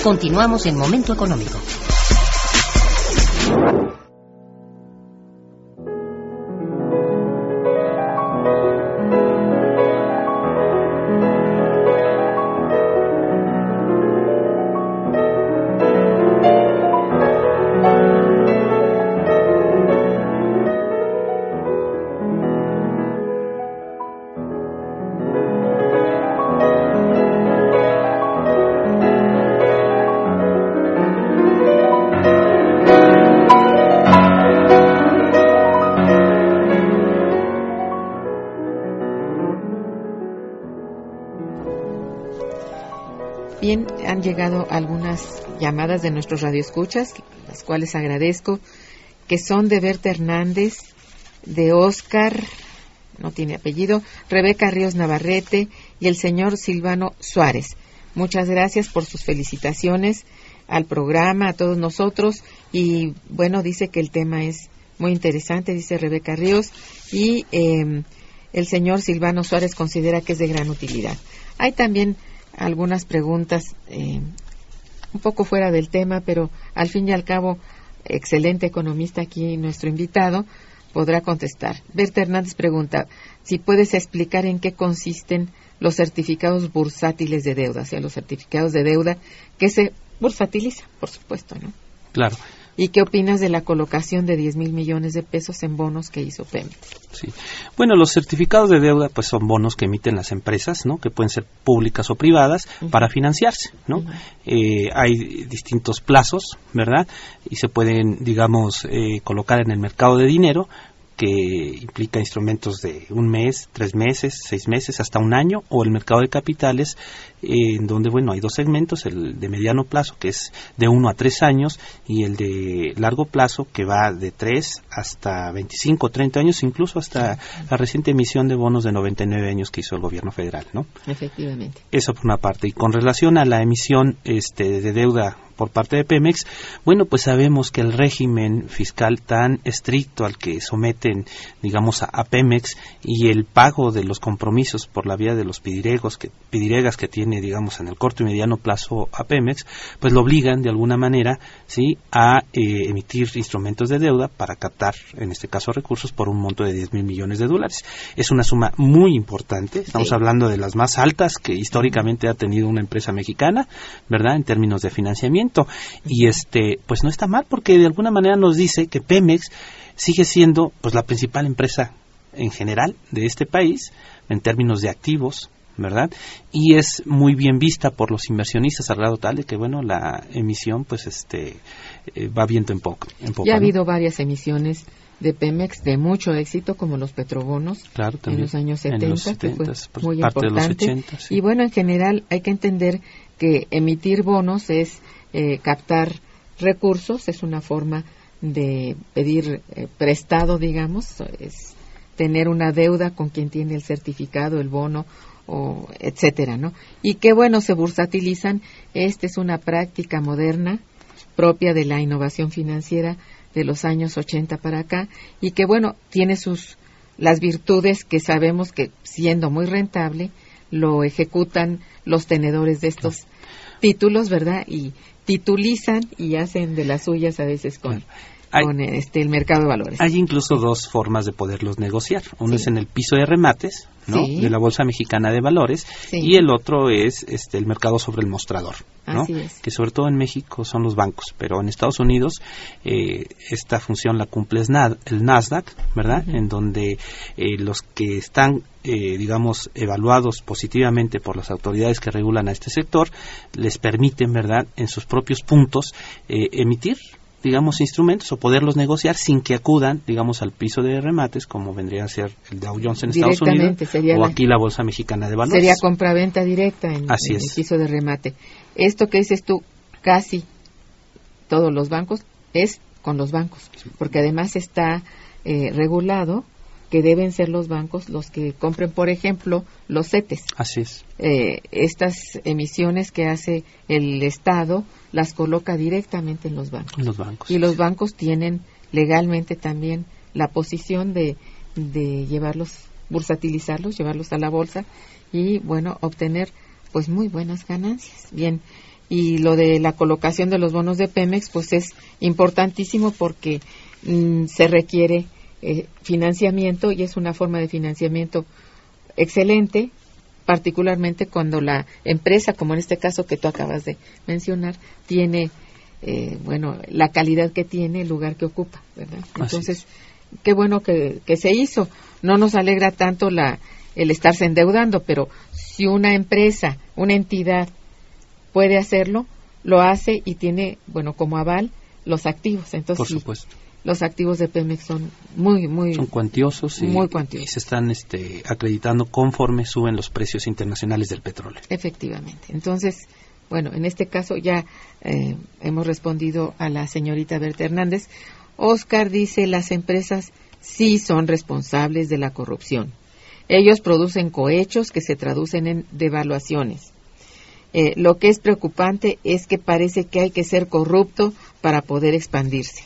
Continuamos en Momento Económico. Bien, han llegado algunas llamadas de nuestros radioescuchas, las cuales agradezco, que son de Berta Hernández, de Óscar, no tiene apellido, Rebeca Ríos Navarrete y el señor Silvano Suárez. Muchas gracias por sus felicitaciones al programa, a todos nosotros, y bueno, dice que el tema es muy interesante, dice Rebeca Ríos, y el señor Silvano Suárez considera que es de gran utilidad. Hay también algunas preguntas un poco fuera del tema, pero al fin y al cabo, excelente economista aquí, nuestro invitado, podrá contestar. Berta Hernández pregunta si puedes explicar en qué consisten los certificados bursátiles de deuda, o sea, los certificados de deuda que se bursatilizan, por supuesto, ¿no? Claro. ¿Y qué opinas de la colocación de 10,000 millones de pesos en bonos que hizo Pemex? Sí. Bueno, los certificados de deuda pues son bonos que emiten las empresas, ¿no? Que pueden ser públicas o privadas para financiarse, ¿no? Hay distintos plazos, ¿verdad? Y se pueden, digamos, colocar en el mercado de dinero, que implica instrumentos de 1 mes, 3 meses, 6 meses, hasta 1 año, o el mercado de capitales, en donde, bueno, hay 2 segmentos, el de mediano plazo, que es de 1 a 3 años, y el de largo plazo, que va de 3 hasta 25, 30 años, incluso hasta la reciente emisión de bonos de 99 años que hizo el gobierno federal, ¿no? Efectivamente. Eso por una parte. Y con relación a la emisión de deuda por parte de Pemex, bueno, pues sabemos que el régimen fiscal tan estricto al que someten, digamos, a Pemex, y el pago de los compromisos por la vía de los pidiregas que tiene, digamos, en el corto y mediano plazo a Pemex, pues lo obligan de alguna manera, sí, a emitir instrumentos de deuda para captar, en este caso, recursos por un monto de 10,000 millones de dólares. Es una suma muy importante, estamos hablando de las más altas que históricamente ha tenido una empresa mexicana, ¿verdad?, en términos de financiamiento. Y pues no está mal, porque de alguna manera nos dice que Pemex sigue siendo pues la principal empresa en general de este país en términos de activos, ¿verdad? Y es muy bien vista por los inversionistas al grado tal de que, bueno, la emisión pues va viento en popa. Ya ha habido varias emisiones de Pemex de mucho éxito, como los petrobonos, claro, en los años 70, que fue muy parte importante. De los 80, sí. Y bueno, en general hay que entender que emitir bonos es captar recursos, es una forma de pedir prestado, digamos, es tener una deuda con quien tiene el certificado, el bono, o etcétera, ¿no? Y que bueno, se bursatilizan. Esta es una práctica moderna propia de la innovación financiera de los años 80 para acá, y que bueno, tiene las virtudes que sabemos que, siendo muy rentable, lo ejecutan los tenedores de estos títulos, ¿verdad? Y titulizan y hacen de las suyas a veces con el mercado de valores. Hay incluso 2 formas de poderlos negociar. Uno es en el piso de remates, ¿no?, de la Bolsa Mexicana de Valores, y el otro es el mercado sobre el mostrador, ¿no?, Así es. que sobre todo en México son los bancos, pero en Estados Unidos esta función la cumple el Nasdaq, ¿verdad?, en donde los que están digamos, evaluados positivamente por las autoridades que regulan a este sector, les permiten, ¿verdad?, en sus propios puntos emitir, digamos, instrumentos o poderlos negociar sin que acudan, digamos, al piso de remates, como vendría a ser el Dow Jones en Estados Unidos, o aquí la Bolsa Mexicana de Valores. Sería compraventa directa en el piso de remate. Esto que dices tú, casi todos los bancos, es con los bancos, porque además está regulado que deben ser los bancos los que compren, por ejemplo, los CETES. Así es. Estas emisiones que hace el Estado las coloca directamente en los bancos. En los bancos. Y los bancos tienen legalmente también la posición de llevarlos, bursatilizarlos, llevarlos a la bolsa y, bueno, obtener pues muy buenas ganancias. Bien, Y lo de la colocación de los bonos de Pemex, pues es importantísimo porque se requiere financiamiento, y es una forma de financiamiento excelente, particularmente cuando la empresa, como en este caso que tú acabas de mencionar, tiene la calidad que tiene, el lugar que ocupa, ¿verdad? Entonces, qué bueno que se hizo. No nos alegra tanto el estarse endeudando, pero si una empresa, una entidad puede hacerlo, lo hace y tiene, como aval los activos. Entonces, por supuesto. Los activos de Pemex son son cuantiosos y se están acreditando conforme suben los precios internacionales del petróleo. Efectivamente. Entonces, en este caso ya hemos respondido a la señorita Berta Hernández. Oscar dice, las empresas sí son responsables de la corrupción. Ellos producen cohechos que se traducen en devaluaciones. Lo que es preocupante es que parece que hay que ser corrupto para poder expandirse.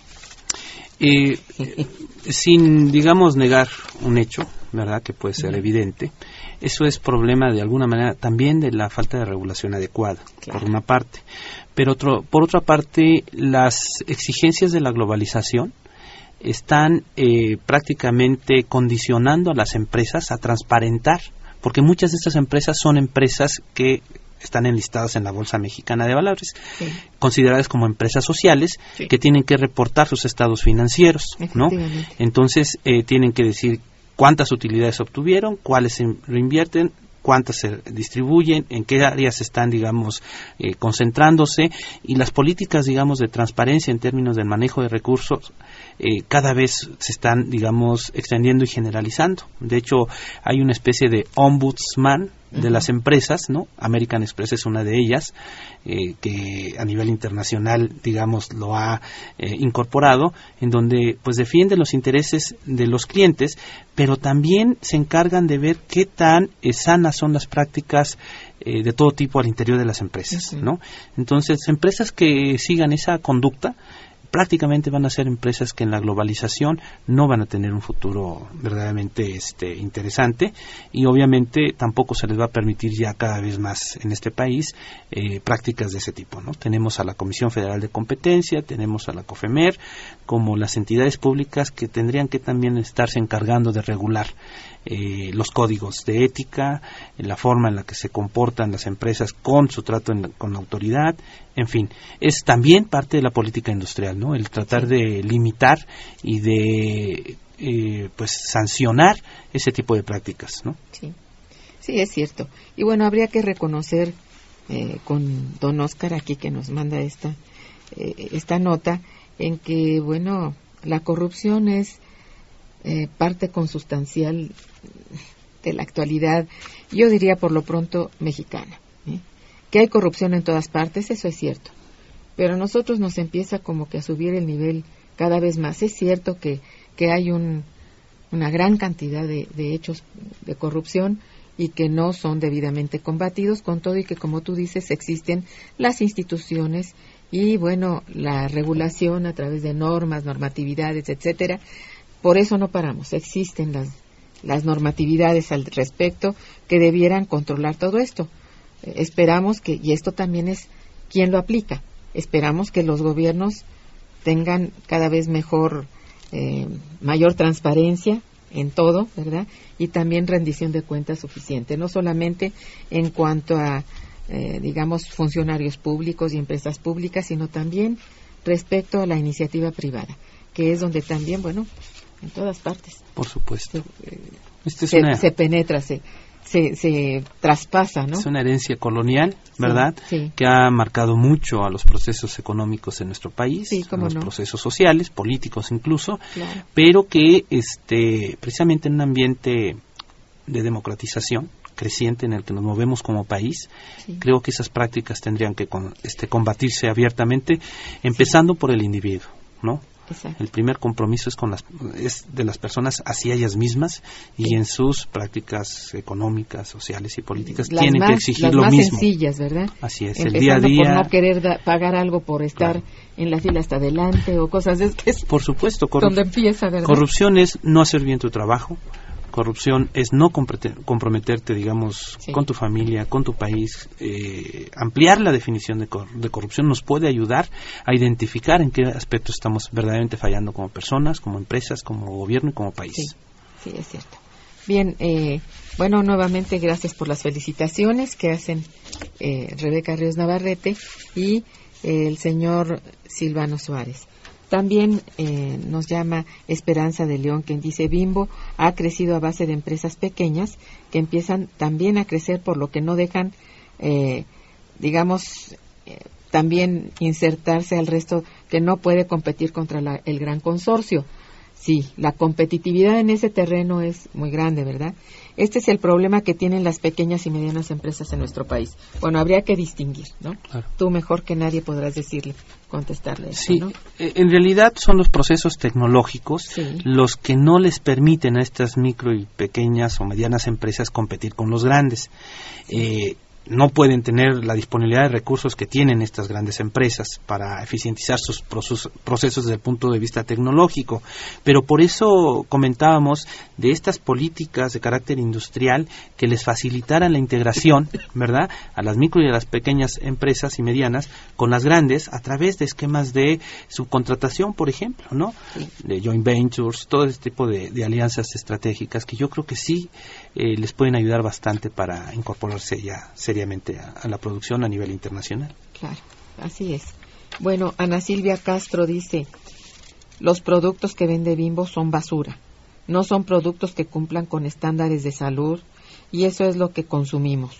Sin, digamos, negar un hecho, ¿verdad?, que puede ser evidente, eso es problema de alguna manera también de la falta de regulación adecuada, claro, por una parte. Pero por otra parte, las exigencias de la globalización están prácticamente condicionando a las empresas a transparentar, porque muchas de estas empresas son empresas que están enlistadas en la Bolsa Mexicana de Valores, sí, consideradas como empresas sociales, sí, que tienen que reportar sus estados financieros, ¿no? Entonces, tienen que decir cuántas utilidades obtuvieron, cuáles se reinvierten, cuántas se distribuyen, en qué áreas están, digamos, concentrándose, y las políticas, digamos, de transparencia en términos del manejo de recursos cada vez se están, digamos, extendiendo y generalizando. De hecho, hay una especie de ombudsman de las empresas, ¿no? American Express es una de ellas, que a nivel internacional, digamos, lo ha incorporado, en donde pues defiende los intereses de los clientes, pero también se encargan de ver qué tan sanas son las prácticas de todo tipo al interior de las empresas, ¿no? Entonces, empresas que sigan esa conducta prácticamente van a ser empresas que en la globalización no van a tener un futuro verdaderamente interesante, y obviamente tampoco se les va a permitir ya cada vez más en este país prácticas de ese tipo, ¿no? Tenemos a la Comisión Federal de Competencia, tenemos a la COFEMER como las entidades públicas que tendrían que también estarse encargando de regular los códigos de ética, la forma en la que se comportan las empresas con su trato con la autoridad, en fin, es también parte de la política industrial, ¿no? El tratar de limitar y de pues sancionar ese tipo de prácticas, ¿no? Sí, sí, es cierto. Y bueno, habría que reconocer con don Oscar aquí que nos manda esta nota, en que, bueno, la corrupción es parte consustancial de la actualidad, yo diría por lo pronto mexicana. Que hay corrupción en todas partes, eso es cierto, pero a nosotros nos empieza como que a subir el nivel cada vez más. Es cierto que hay una gran cantidad de hechos de corrupción y que no son debidamente combatidos, con todo y que, como tú dices, existen las instituciones y, bueno, la regulación a través de normas, normatividades, etcétera. Por eso no paramos, existen las normatividades al respecto que debieran controlar todo esto. Esperamos que, y esto también es quien lo aplica, esperamos que los gobiernos tengan cada vez mayor transparencia en todo, ¿verdad? Y también rendición de cuentas suficiente, no solamente en cuanto a, digamos, funcionarios públicos y empresas públicas, sino también respecto a la iniciativa privada, que es donde también, bueno, en todas partes. Por supuesto. Se penetra, se traspasa, ¿no? Es una herencia colonial, ¿verdad? Sí. Que ha marcado mucho a los procesos económicos en nuestro país, sí, a los procesos sociales, políticos incluso, claro, pero que precisamente en un ambiente de democratización creciente en el que nos movemos como país, sí, creo que esas prácticas tendrían que combatirse abiertamente, empezando por el individuo, ¿no? Exacto. El primer compromiso es de las personas hacia ellas mismas, y sí, en sus prácticas económicas, sociales y políticas tienen que exigir lo mismo. Las más sencillas, ¿verdad? Así es, empezando el día a día. Por no querer pagar algo por estar, claro, en la fila hasta adelante o cosas de estas. Por supuesto, donde empieza, ¿verdad? Corrupción es no hacer bien tu trabajo. corrupción es no comprometerte, digamos, con tu familia, con tu país. Ampliar la definición de corrupción nos puede ayudar a identificar en qué aspectos estamos verdaderamente fallando como personas, como empresas, como gobierno y como país. Sí, es cierto. Bien, bueno, nuevamente gracias por las felicitaciones que hacen Rebeca Ríos Navarrete y el señor Silvano Suárez. También nos llama Esperanza de León, quien dice: Bimbo ha crecido a base de empresas pequeñas que empiezan también a crecer, por lo que no dejan, también insertarse al resto, que no puede competir contra el gran consorcio. Sí, la competitividad en ese terreno es muy grande, ¿verdad? Este es el problema que tienen las pequeñas y medianas empresas en nuestro país. Bueno, habría que distinguir, ¿no? Claro. Tú mejor que nadie podrás contestarle eso, sí, ¿no? En realidad son los procesos tecnológicos los que no les permiten a estas micro y pequeñas o medianas empresas competir con los grandes. No pueden tener la disponibilidad de recursos que tienen estas grandes empresas para eficientizar sus procesos desde el punto de vista tecnológico, pero por eso comentábamos de estas políticas de carácter industrial que les facilitaran la integración, ¿verdad?, a las micro y a las pequeñas empresas y medianas con las grandes a través de esquemas de subcontratación, por ejemplo, ¿no?, de joint ventures, todo este tipo de alianzas estratégicas que yo creo que sí les pueden ayudar bastante para incorporarse ya seriamente a la producción a nivel internacional. Claro, así es. Bueno, Ana Silvia Castro dice: los productos que vende Bimbo son basura, no son productos que cumplan con estándares de salud, y eso es lo que consumimos.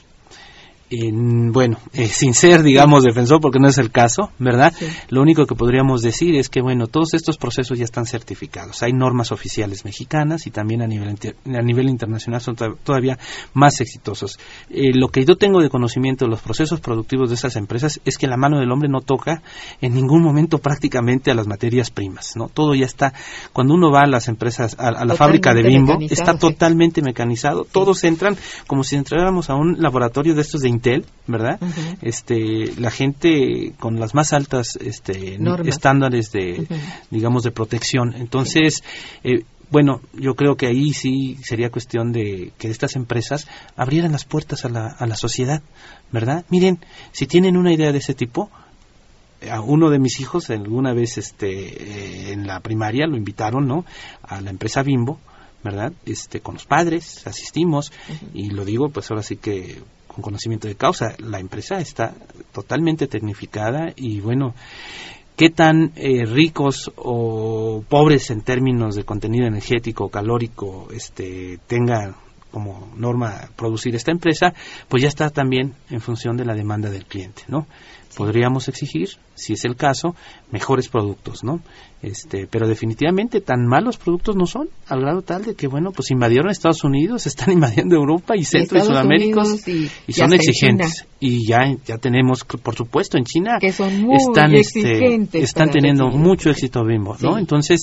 Sin ser, digamos, defensor, porque no es el caso, ¿verdad? Sí. Lo único que podríamos decir es que, todos estos procesos ya están certificados. Hay normas oficiales mexicanas y también a nivel internacional son todavía más exitosos. Lo que yo tengo de conocimiento de los procesos productivos de esas empresas es que la mano del hombre no toca en ningún momento prácticamente a las materias primas, ¿no? Todo ya está. Cuando uno va a las empresas, a la fábrica de Bimbo, está totalmente mecanizado. Sí. Todos entran como si entráramos a un laboratorio de estos de Intel, ¿verdad? Uh-huh. La gente con las más altas estándares de, digamos, de protección. Entonces, yo creo que ahí sí sería cuestión de que estas empresas abrieran las puertas a la sociedad, ¿verdad? Miren, si tienen una idea de ese tipo, a uno de mis hijos alguna vez en la primaria lo invitaron, ¿no?, a la empresa Bimbo, ¿verdad? Con los padres asistimos, y lo digo pues ahora sí que con conocimiento de causa. La empresa está totalmente tecnificada y qué tan ricos o pobres en términos de contenido energético o calórico tenga como norma producir esta empresa, pues ya está también en función de la demanda del cliente, ¿no? Podríamos exigir, si es el caso, mejores productos, ¿no? Pero definitivamente tan malos productos no son, al grado tal de que, pues invadieron Estados Unidos, están invadiendo Europa y Centro y Sudamérica y son exigentes. Y ya tenemos, por supuesto, en China que son muy exigentes, están teniendo mucho éxito Bimbo, ¿no? Sí. Entonces,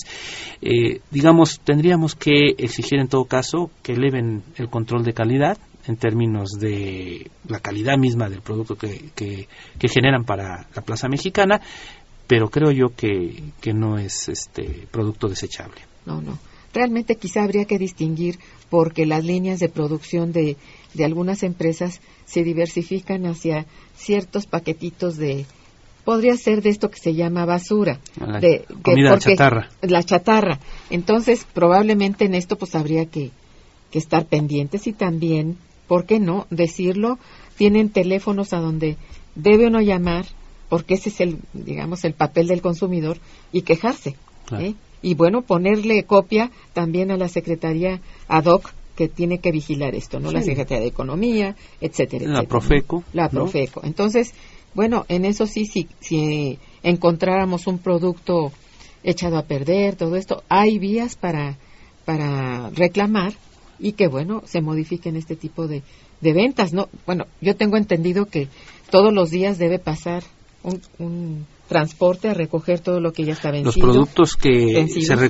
tendríamos que exigir en todo caso que eleven el control de calidad en términos de la calidad misma del producto que generan para la plaza mexicana, pero creo yo que no es producto desechable. No. Realmente quizá habría que distinguir, porque las líneas de producción de algunas empresas se diversifican hacia ciertos paquetitos podría ser de esto que se llama basura, comida chatarra. La chatarra. Entonces, probablemente en esto pues habría que estar pendientes, y también, ¿por qué no decirlo? Tienen teléfonos a donde debe uno llamar, porque ese es el papel del consumidor, y quejarse. Claro. Y ponerle copia también a la Secretaría ad hoc que tiene que vigilar esto, ¿no? Sí. La Secretaría de Economía, etcétera. La Profeco. ¿No? La Profeco. Entonces, en eso sí, si encontráramos un producto echado a perder, todo esto, hay vías para reclamar y que, se modifiquen este tipo de ventas, ¿no? Yo tengo entendido que todos los días debe pasar un transporte a recoger todo lo que ya está vencido. Los productos que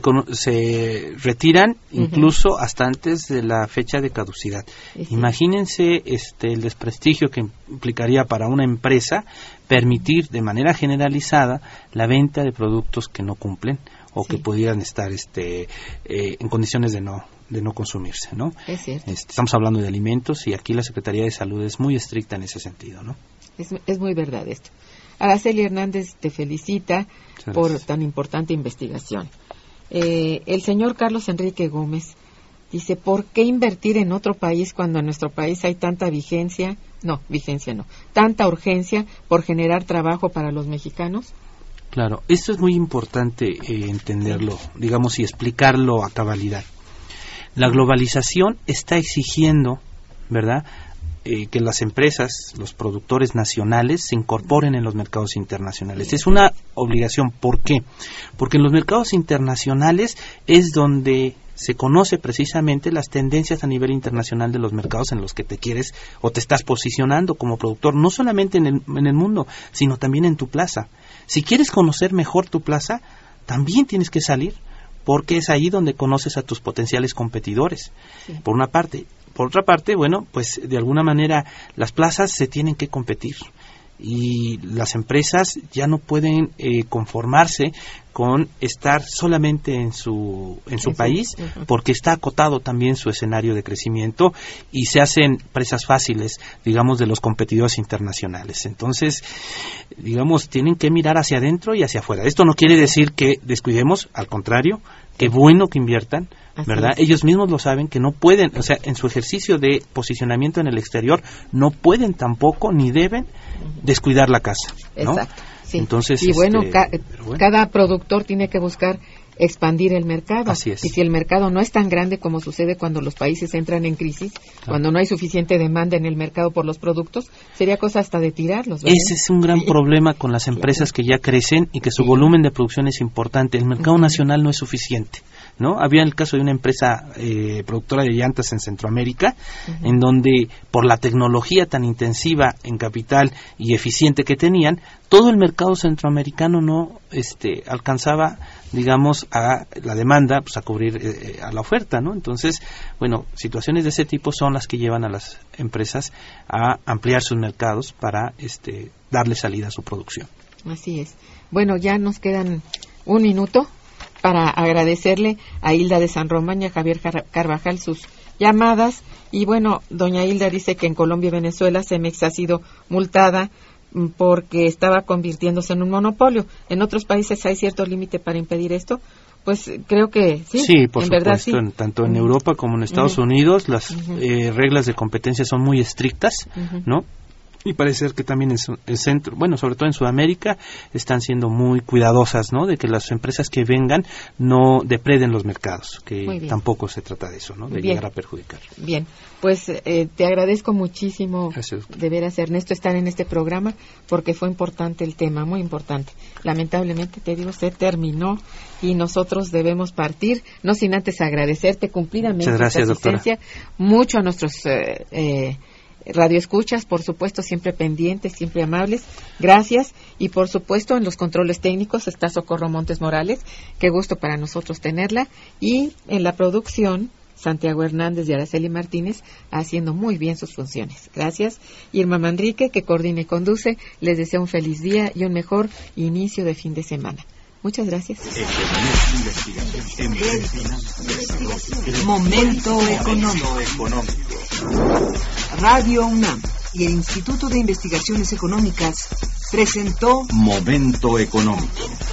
se retiran incluso hasta antes de la fecha de caducidad. Sí. Imagínense el desprestigio que implicaría para una empresa permitir de manera generalizada la venta de productos que no cumplen o que pudieran estar en condiciones de no consumirse, ¿no? Es cierto. Estamos hablando de alimentos y aquí la Secretaría de Salud es muy estricta en ese sentido, ¿no? Es muy verdad esto. Araceli Hernández te felicita por tan importante investigación. El señor Carlos Enrique Gómez dice, ¿por qué invertir en otro país cuando en nuestro país hay tanta tanta urgencia por generar trabajo para los mexicanos? Claro, esto es muy importante entenderlo, digamos, y explicarlo a cabalidad. La globalización está exigiendo, ¿verdad?, que las empresas, los productores nacionales se incorporen en los mercados internacionales. Es una obligación. ¿Por qué? Porque en los mercados internacionales es donde se conoce precisamente las tendencias a nivel internacional de los mercados en los que te quieres o te estás posicionando como productor, no solamente en el mundo, sino también en tu plaza. Si quieres conocer mejor tu plaza, también tienes que salir, porque es ahí donde conoces a tus potenciales competidores, por una parte. Por otra parte, bueno, pues de alguna manera las plazas se tienen que competir y las empresas ya no pueden conformarse con estar solamente en su país, porque está acotado también su escenario de crecimiento y se hacen presas fáciles, digamos, de los competidores internacionales. Entonces, digamos, tienen que mirar hacia adentro y hacia afuera. Esto no quiere decir que descuidemos, al contrario, qué bueno que inviertan, ¿verdad? Ellos mismos lo saben, que no pueden, o sea, en su ejercicio de posicionamiento en el exterior, no pueden tampoco ni deben descuidar la casa, ¿no? Exacto. Sí. Entonces, y cada productor tiene que buscar expandir el mercado. Así es. Y si el mercado no es tan grande como sucede cuando los países entran en crisis, cuando no hay suficiente demanda en el mercado por los productos, sería cosa hasta de tirarlos, ¿verdad? Ese es un gran problema con las empresas que ya crecen y que su volumen de producción es importante. El mercado nacional no es suficiente, ¿no? Había el caso de una empresa productora de llantas en Centroamérica, en donde por la tecnología tan intensiva en capital y eficiente que tenían, todo el mercado centroamericano no alcanzaba, digamos, a la demanda, pues a cubrir a la oferta, ¿no? Entonces, bueno, situaciones de ese tipo son las que llevan a las empresas a ampliar sus mercados para darle salida a su producción. Así es. Bueno, ya nos quedan un minuto para agradecerle a Hilda de San Román y a Javier Carvajal sus llamadas. Y bueno, doña Hilda dice que en Colombia y Venezuela Cemex ha sido multada porque estaba convirtiéndose en un monopolio. ¿En otros países hay cierto límite para impedir esto? Pues creo que sí. Sí, por en supuesto, verdad, sí. Tanto en Europa como en Estados Unidos las reglas de competencia son muy estrictas, ¿no? Y parece ser que también en el centro, bueno, sobre todo en Sudamérica, están siendo muy cuidadosas, ¿no? De que las empresas que vengan no depreden los mercados, que tampoco se trata de eso, ¿no? De llegar a perjudicar. Bien, pues te agradezco muchísimo, gracias, de veras, Ernesto, estar en este programa, porque fue importante el tema, muy importante. Lamentablemente, te digo, se terminó y nosotros debemos partir, no sin antes agradecerte cumplidamente tu asistencia, doctora. Mucho a nuestros radioescuchas, por supuesto, siempre pendientes, siempre amables. Gracias. Y por supuesto, en los controles técnicos está Socorro Montes Morales. Qué gusto para nosotros tenerla. Y en la producción, Santiago Hernández y Araceli Martínez haciendo muy bien sus funciones. Gracias. Irma Manrique, que coordina y conduce. Les deseo un feliz día y un mejor inicio de fin de semana. Muchas gracias. Momento económico. Radio UNAM y el Instituto de Investigaciones Económicas presentó Momento económico.